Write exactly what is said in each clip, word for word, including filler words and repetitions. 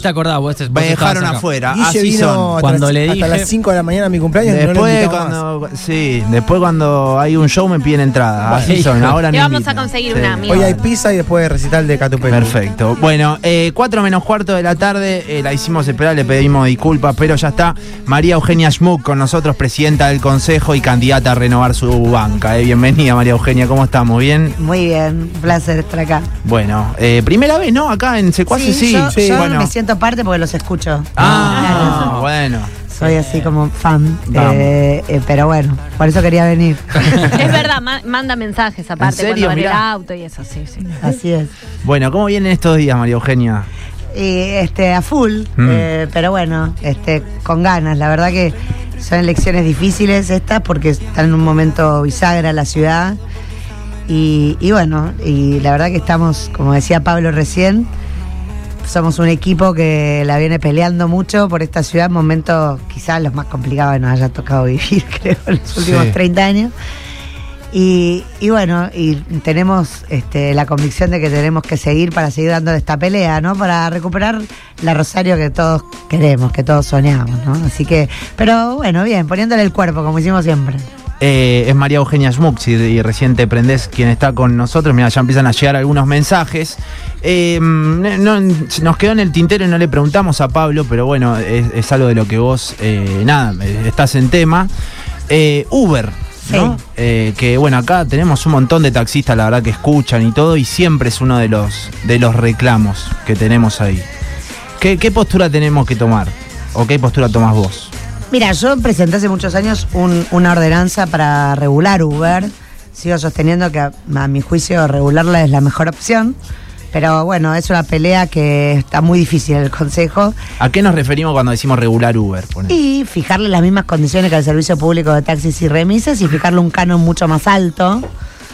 ¿Te acordás vos? Vos me dejaron afuera. Guille Así vino son. hasta Cuando las, le hasta dije- las cinco de la mañana a mi cumpleaños. Después, no lo invitamos cuando, más. sí, después cuando hay un show me piden entrada. Así Bueno. son. Ahora Le no vamos invitan. a conseguir Sí. una, amigo. Hoy hay pizza y después recital de Catupecu. Perfecto. Bueno, eh, cuatro menos cuarto de la tarde, eh, la hicimos esperar, le pedimos disculpas, pero ya está María Eugenia Schmuck con nosotros, presidenta del Consejo y candidata a renovar su banca. Eh. Bienvenida, María Eugenia, ¿cómo estamos? ¿Bien? Muy bien, un placer estar acá. Bueno, eh, primera vez, ¿no? Acá en Secuaces, sí. yo, sí. yo Bueno. me siento parte porque los escucho. Ah, bueno. Soy así como fan, Vamos. eh, eh, pero bueno, por eso quería venir. Es verdad, ma- manda mensajes aparte ¿En serio? cuando va en el Mirá. auto y eso, sí, sí. Así es. Bueno, ¿cómo vienen estos días, María Eugenia? Y este, a full, Mm. eh, pero bueno, este, con ganas. La verdad que son elecciones difíciles estas porque están en un momento bisagra la ciudad. Y, y bueno, y la verdad que estamos, como decía Pablo recién, somos un equipo que la viene peleando mucho por esta ciudad en momentos quizás los más complicados que nos haya tocado vivir, creo, en los últimos Sí. treinta años. Y, y bueno, y tenemos este, la convicción de que tenemos que seguir para seguir dando esta pelea, ¿no? Para recuperar la Rosario que todos queremos, que todos soñamos, ¿no? Así que, pero bueno, bien, poniéndole el cuerpo, como hicimos siempre. Eh, es María Eugenia Schmuck, si y recién te prendés quien está con nosotros. Mira, ya empiezan a llegar algunos mensajes. Eh, no, nos quedó en el tintero y no le preguntamos a Pablo, pero bueno, es, es algo de lo que vos, eh, nada, estás en tema. Eh, Uber, ¿no? Sí. Eh, que bueno, acá tenemos un montón de taxistas, la verdad, que escuchan y todo, y siempre es uno de los, de los reclamos que tenemos ahí. ¿Qué, qué postura tenemos que tomar? ¿O qué postura tomás vos? Mira, yo presenté hace muchos años un- una ordenanza para regular Uber. Sigo sosteniendo que a, a mi juicio regularla es la mejor opción. Pero bueno, es una pelea que está muy difícil en el Consejo. ¿A qué nos referimos cuando decimos regular Uber? Ponele? Y fijarle las mismas condiciones que al servicio público de taxis y remises y fijarle un canon mucho más alto.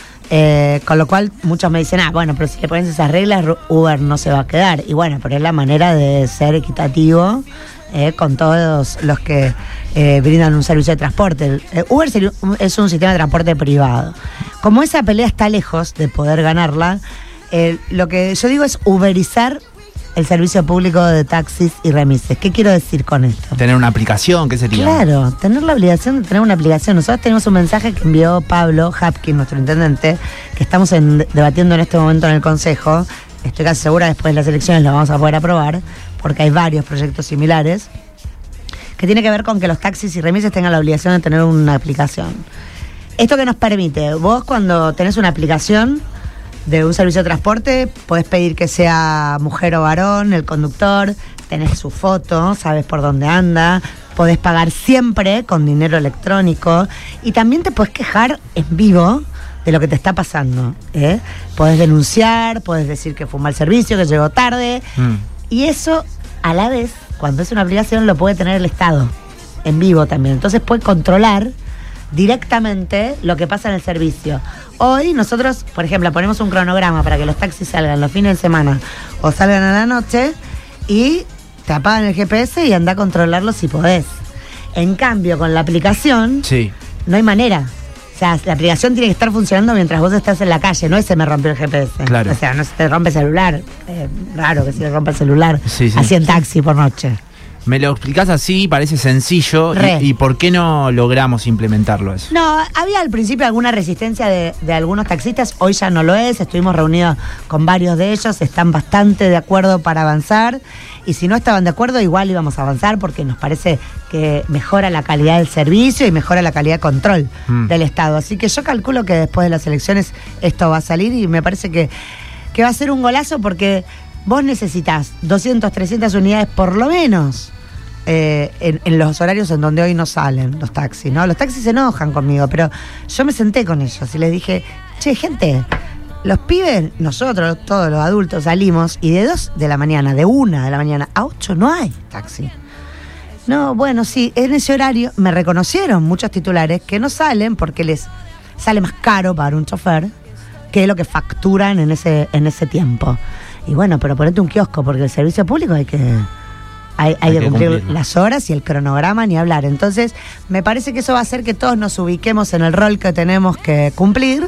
Eh, con lo cual muchos me dicen, ah, bueno, pero si le pones esas reglas, Uber no se va a quedar. Y bueno, pero es la manera de ser equitativo eh, con todos los que eh, brindan un servicio de transporte. El, eh, Uber es un sistema de transporte privado. Como esa pelea está lejos de poder ganarla, eh, lo que yo digo es uberizar el servicio público de taxis y remises. ¿Qué quiero decir con esto? ¿Tener una aplicación? ¿Qué sería? Claro, tener la obligación de tener una aplicación. Nosotros tenemos un mensaje que envió Pablo Hapkin, nuestro intendente, que estamos en- debatiendo en este momento en el Consejo. Estoy casi segura después de las elecciones lo vamos a poder aprobar, porque hay varios proyectos similares, que tiene que ver con que los taxis y remises tengan la obligación de tener una aplicación. ¿Esto que nos permite? Vos cuando tenés una aplicación de un servicio de transporte, podés pedir que sea mujer o varón, el conductor, tenés su foto, sabes por dónde anda, podés pagar siempre con dinero electrónico y también te podés quejar en vivo de lo que te está pasando. ¿eh? Podés denunciar, podés decir que fue un mal servicio, que llegó tarde Mm. y eso a la vez, cuando es una aplicación, lo puede tener el Estado en vivo también. Entonces puede controlar directamente lo que pasa en el servicio. Hoy nosotros, por ejemplo, ponemos un cronograma para que los taxis salgan los fines de semana o salgan a la noche y te apagan el G P S y anda a controlarlo si podés. En cambio, con la aplicación Sí. no hay manera. O sea, la aplicación tiene que estar funcionando mientras vos estás en la calle, no es se me rompió el G P S. Claro. O sea, no se te rompe el celular. Eh, raro que se le rompa el celular. Sí, sí. Así en taxi por noche. Me lo explicás así, parece sencillo. Re. Y, ¿Y por qué no logramos implementarlo eso? No, había al principio alguna resistencia de, de algunos taxistas, hoy ya no lo es, estuvimos reunidos con varios de ellos, están bastante de acuerdo para avanzar y si no estaban de acuerdo igual íbamos a avanzar porque nos parece que mejora la calidad del servicio y mejora la calidad de control Mm. del Estado. Así que yo calculo que después de las elecciones esto va a salir y me parece que, que va a ser un golazo porque vos necesitas doscientas, trescientas unidades por lo menos. Eh, en, en los horarios en donde hoy no salen los taxis, ¿no? Los taxis se enojan conmigo, pero yo me senté con ellos y les dije, che, gente, los pibes, nosotros, todos los adultos, salimos y de dos de la mañana, de una de la mañana a ocho no hay taxi. No, bueno, sí, en ese horario me reconocieron muchos titulares que no salen porque les sale más caro para un chofer que lo que facturan en ese, en ese tiempo. Y bueno, pero ponete un kiosco porque el servicio público hay que... Hay, hay, Hay que que cumplir cumplirlo. las horas y el cronograma ni hablar. Entonces, me parece que eso va a hacer que todos nos ubiquemos en el rol que tenemos que cumplir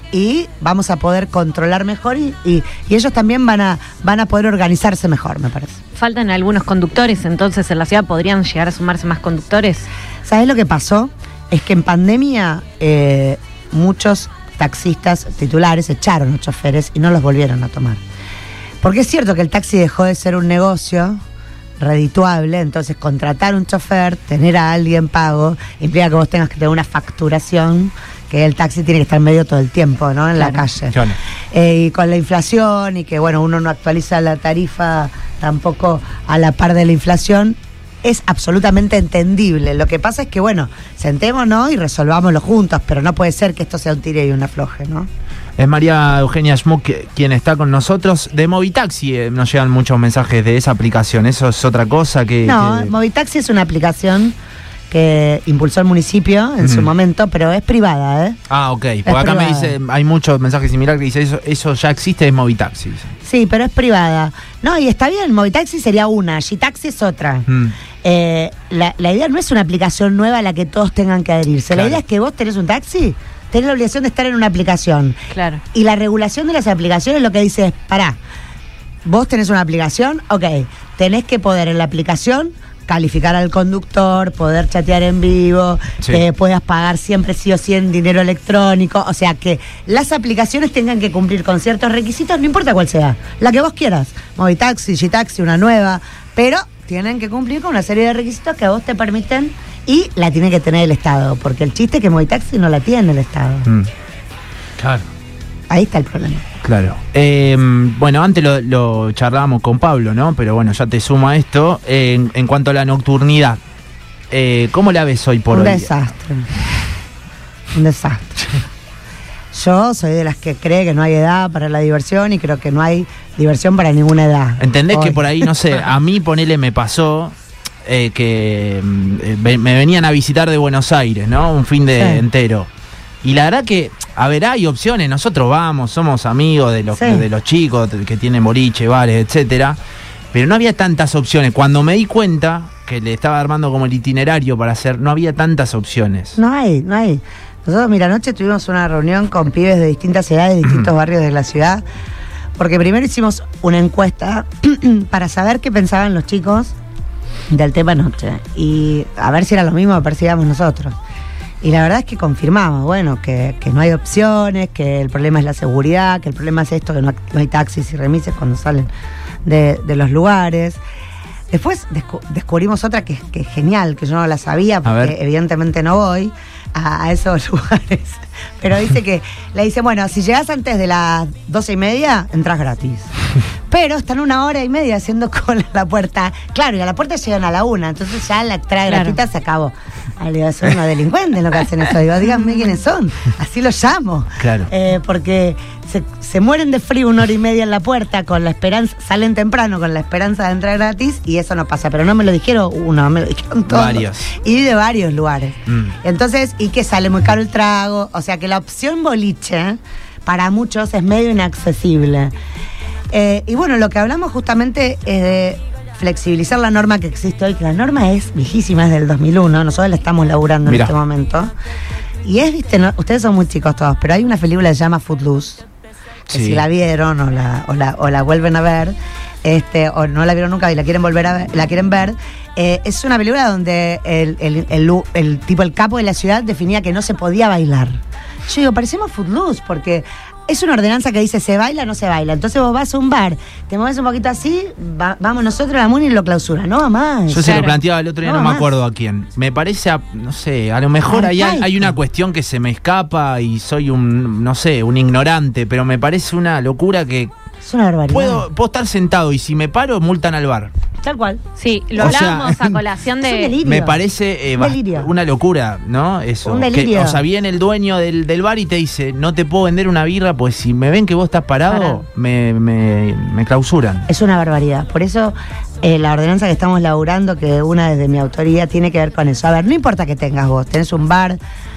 y vamos a poder controlar mejor y, y, y ellos también van a, van a poder organizarse mejor, me parece. Faltan algunos conductores, entonces en la ciudad podrían llegar a sumarse más conductores. ¿Sabes lo que pasó? Es que en pandemia eh, muchos taxistas titulares echaron a choferes y no los volvieron a tomar. Porque es cierto que el taxi dejó de ser un negocio redituable, entonces contratar un chofer, tener a alguien pago, implica que vos tengas que tener una facturación, que el taxi tiene que estar medio todo el tiempo, ¿no? En Claro. la calle. Claro. Eh, y con la inflación y que, bueno, uno no actualiza la tarifa tampoco a la par de la inflación, es absolutamente entendible. Lo que pasa es que, bueno, sentémonos y resolvámoslo juntos, pero no puede ser que esto sea un tire y un afloje, ¿no? Es María Eugenia Schmuck quien está con nosotros. De Movitaxi eh, nos llegan muchos mensajes de esa aplicación. ¿Eso es otra cosa que...? No, que... Movitaxi es una aplicación que impulsó el municipio en Mm. su momento, pero es privada, ¿eh? Ah, ok. Porque Es acá me privada. dice, hay muchos mensajes similares que dice eso, eso ya existe, es Movitaxi. dice. Sí, pero es privada. No, y está bien, Movitaxi sería una, Gitaxi es otra. Mm. Eh, la, la idea no es una aplicación nueva a la que todos tengan que adherirse. Claro. La idea es que vos tenés un taxi, tenés la obligación de estar en una aplicación. Claro. Y la regulación de las aplicaciones lo que dice es, pará, vos tenés una aplicación, ok, tenés que poder en la aplicación calificar al conductor, poder chatear en vivo, Sí. eh, puedas pagar siempre sí o sí en dinero electrónico, o sea que las aplicaciones tengan que cumplir con ciertos requisitos, no importa cuál sea, la que vos quieras, Movitaxi, Gitaxi, una nueva, pero tienen que cumplir con una serie de requisitos que a vos te permiten y la tiene que tener el Estado, porque el chiste es que Movitaxi no la tiene el Estado. Mm. Claro. Ahí está el problema. Claro. Eh, bueno, antes lo, lo charlábamos con Pablo, ¿no? Pero bueno, ya te suma esto. Eh, en, en cuanto a la nocturnidad, eh, ¿cómo la ves hoy por Un hoy? desastre. Un desastre. Yo soy de las que cree que no hay edad para la diversión y creo que no hay diversión para ninguna edad. ¿Entendés Hoy. que por ahí, no sé, a mí ponele me pasó eh, que mm, eh, ve- me venían a visitar de Buenos Aires, ¿no? Un fin de Sí. entero. Y la verdad que, a ver, hay opciones, nosotros vamos, somos amigos de los, Sí. de los chicos que tienen boliche, bares, etcétera, pero no había tantas opciones. Cuando me di cuenta que le estaba armando como el itinerario para hacer, no había tantas opciones. No hay, no hay. Nosotros, mira, anoche tuvimos una reunión con pibes de distintas edades, de distintos barrios de la ciudad, porque primero hicimos una encuesta para saber qué pensaban los chicos del tema noche y a ver si era lo mismo que percibíamos nosotros. Y la verdad es que confirmamos, bueno, que, que no hay opciones, que el problema es la seguridad, que el problema es esto, que no, no hay taxis y remises cuando salen de, de los lugares. Después descu- descubrimos otra que, que es genial, que yo no la sabía, A ver. porque evidentemente no voy a, a esos lugares. Pero dice que, le dice, bueno, si llegas antes de las doce y media, entras gratis. Pero están una hora y media haciendo cola en la puerta. Claro, y a la puerta llegan a la una, entonces ya la entrada Claro. gratuita se acabó. Ah, le digo, son unos delincuentes lo que hacen eso. Digo, díganme quiénes son. Así los llamo. Claro. Eh, porque se, se mueren de frío una hora y media en la puerta con la esperanza, salen temprano con la esperanza de entrar gratis y eso no pasa. Pero no me lo dijeron uno, me lo dijeron todos. Varios. Y de varios lugares. Mm. Entonces, y que sale muy caro el trago. O sea que la opción boliche para muchos es medio inaccesible. Eh, y bueno, lo que hablamos justamente es de flexibilizar la norma que existe hoy, que la norma es viejísima, es del dos mil uno, nosotros la estamos laburando Mirá. en este momento. Y es, viste, no, ustedes son muy chicos todos, pero hay una película que se llama Footloose, que Sí. si la vieron o la, o la, o la vuelven a ver, este, o no la vieron nunca y la quieren volver a ver, la quieren ver, eh, es una película donde el, el, el, el- el tipo, el capo de la ciudad definía que no se podía bailar. Yo digo, parecemos Footloose, porque es una ordenanza que dice se baila o no se baila. Entonces vos vas a un bar, te mueves un poquito así, va- vamos nosotros, la MUNI lo clausura. No va más. Yo se lo Claro. planteaba el otro día, No no, va me más. acuerdo a quién. Me parece, a, no sé, a lo mejor hay, Arcaico. hay una cuestión que se me escapa y soy un, no sé, un ignorante, pero me parece una locura que Es una barbaridad. puedo, puedo estar sentado y si me paro, multan al bar. Tal cual. Sí, lo O sea, hablábamos a colación es un de... delirio. Me parece eh, Un bast- delirio. una locura, ¿no? Eso. Un Que, delirio. o sea, viene el dueño del, del bar y te dice, no te puedo vender una birra, pues si me ven que vos estás parado, Parado. me, me, me clausuran. Es una barbaridad. Por eso eh, la ordenanza que estamos laburando, que una desde mi autoría, tiene que ver con eso. A ver, no importa que tengas vos, tenés un bar,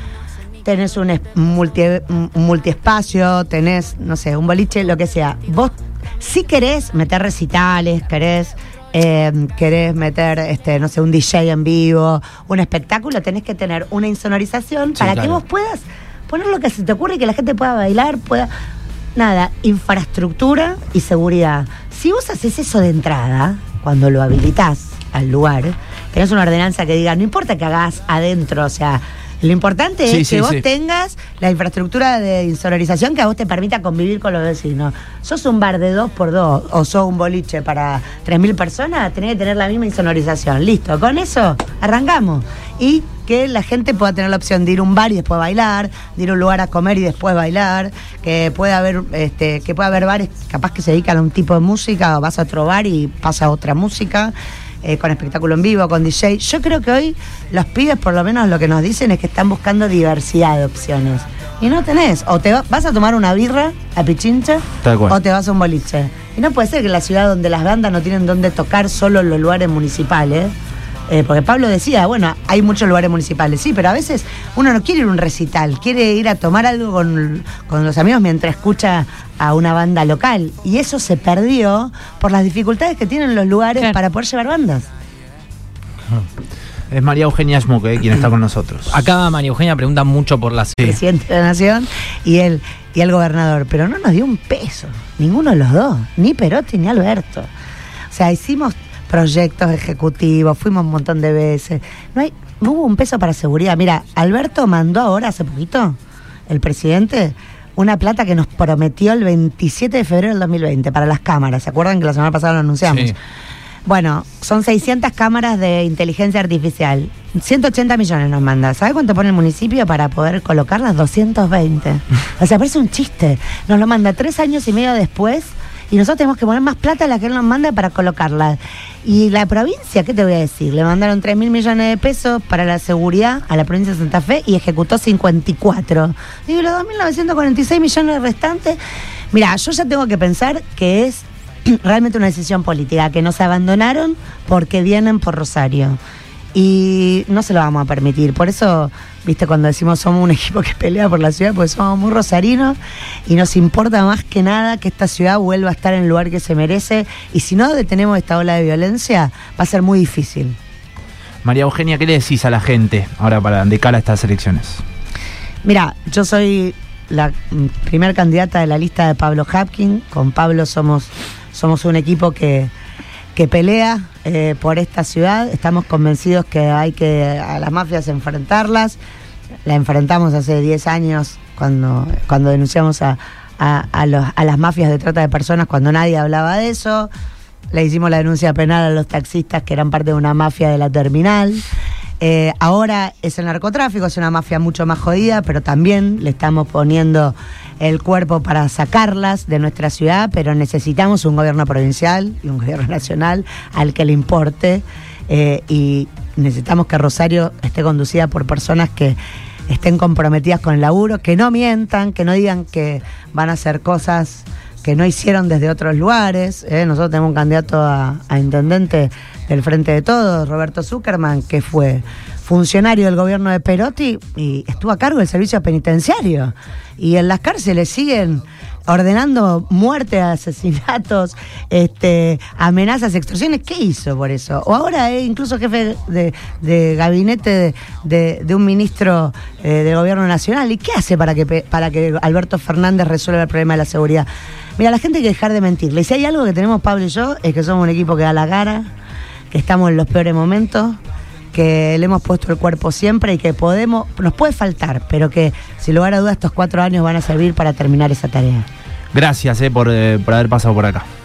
tenés un es- multi, un multiespacio, tenés, no sé, un boliche, lo que sea. Vos, si querés meter recitales, querés... eh, querés meter, este, no sé, un D J en vivo, un espectáculo, tenés que tener una insonorización Sí, para que claro. vos puedas poner lo que se te ocurre y que la gente pueda bailar, pueda... Nada, infraestructura y seguridad. Si vos haces eso de entrada, cuando lo habilitás al lugar, tenés una ordenanza que diga, no importa que hagas adentro, o sea, lo importante sí, es sí, que vos sí. tengas la infraestructura de insonorización que a vos te permita convivir con los vecinos. Sos un bar de dos por dos o sos un boliche para tres mil personas, tenés que tener la misma insonorización. Listo, con eso arrancamos. Y que la gente pueda tener la opción de ir a un bar y después bailar, de ir a un lugar a comer y después bailar, que pueda haber, este, que pueda haber bares capaz que se dedican a un tipo de música, o vas a otro bar y pasa otra música. Eh, con espectáculo en vivo, con D J. Yo creo que hoy los pibes por lo menos lo que nos dicen es que están buscando diversidad de opciones. Y no tenés. O te va, vas a tomar una birra a Pichincha o te vas a un boliche. Y no puede ser que en la ciudad donde las bandas no tienen dónde tocar solo en los lugares municipales. Eh, porque Pablo decía, bueno, hay muchos lugares municipales, sí, pero a veces uno no quiere ir a un recital, quiere ir a tomar algo con, con los amigos mientras escucha a una banda local. Y eso se perdió por las dificultades que tienen los lugares claro. para poder llevar bandas. Es María Eugenia Schmuck, eh, quien está con nosotros. Acá María Eugenia pregunta mucho por la... Sí. Presidente de la Nación y el, y el gobernador, pero no nos dio un peso, ninguno de los dos, ni Perotti ni Alberto. O sea, hicimos proyectos ejecutivos, fuimos un montón de veces. No hay, no hubo un peso para seguridad. Mira, Alberto mandó ahora, hace poquito, el presidente, una plata que nos prometió el veintisiete de febrero del dos mil veinte para las cámaras. ¿Se acuerdan que la semana pasada lo anunciamos? Sí. Bueno, son seiscientas cámaras de inteligencia artificial. ciento ochenta millones nos manda. ¿Sabe cuánto pone el municipio para poder colocarlas? doscientos veinte. O sea, parece un chiste. Nos lo manda tres años y medio después y nosotros tenemos que poner más plata a la que él nos manda para colocarla. Y la provincia, ¿qué te voy a decir? Le mandaron tres mil millones de pesos para la seguridad a la provincia de Santa Fe y ejecutó cincuenta y cuatro. Digo, los dos mil novecientos cuarenta y seis millones restantes. Mira, yo ya tengo que pensar que es realmente una decisión política, que nos abandonaron porque vienen por Rosario. Y no se lo vamos a permitir. Por eso, viste, cuando decimos somos un equipo que pelea por la ciudad, porque somos muy rosarinos y nos importa más que nada que esta ciudad vuelva a estar en el lugar que se merece. Y si no detenemos esta ola de violencia, va a ser muy difícil. María Eugenia, ¿qué le decís a la gente ahora para de cara a estas elecciones? Mira, yo soy la primer candidata de la lista de Pablo Hapkin. Con Pablo somos, somos un equipo que... que pelea eh, por esta ciudad. Estamos convencidos que hay que a las mafias enfrentarlas. La enfrentamos hace diez años cuando, cuando denunciamos a, a, a, los, a las mafias de trata de personas, cuando nadie hablaba de eso. Le hicimos la denuncia penal a los taxistas que eran parte de una mafia de la terminal. Eh, ahora es el narcotráfico, es una mafia mucho más jodida, pero también le estamos poniendo el cuerpo para sacarlas de nuestra ciudad, pero necesitamos un gobierno provincial y un gobierno nacional al que le importe, eh, y necesitamos que Rosario esté conducida por personas que estén comprometidas con el laburo, que no mientan, que no digan que van a hacer cosas que no hicieron desde otros lugares. ¿eh? Nosotros tenemos un candidato a, a intendente del Frente de Todos, Roberto Zuckerman, que fue funcionario del gobierno de Perotti y estuvo a cargo del servicio penitenciario. Y en las cárceles siguen ordenando muerte, asesinatos, este, amenazas, extorsiones. ¿Qué hizo por eso? O ahora es incluso jefe de, de gabinete de, de, de un ministro eh, del gobierno nacional. ¿Y qué hace para que, para que Alberto Fernández resuelva el problema de la seguridad? Mira, la gente hay que dejar de mentirle. Y si hay algo que tenemos Pablo y yo, es que somos un equipo que da la cara, que estamos en los peores momentos, que le hemos puesto el cuerpo siempre y que podemos, nos puede faltar, pero que sin lugar a dudas estos cuatro años van a servir para terminar esa tarea. Gracias eh, por, eh, por haber pasado por acá.